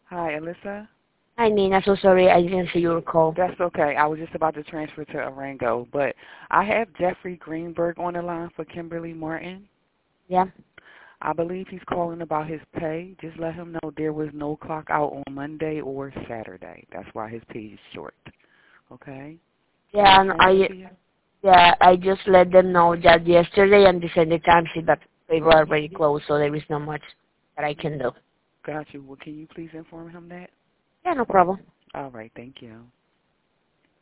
Hi, Alyssa. Hi, Nina. So sorry I didn't see your call. That's okay. I was just about to transfer to Arango, but I have Jeffrey Greenberg on the line for Kimberly Martin. Yeah? I believe he's calling about his pay. Just let him know there was no clock out on Monday or Saturday. That's why his pay is short. Okay? Can I Yeah, and transfer to you? I just let them know that yesterday and they said the time sheet that they were already closed, so there is not much that I can do. Got you. Well, can you please inform him that? Yeah, no problem. All right. Thank you.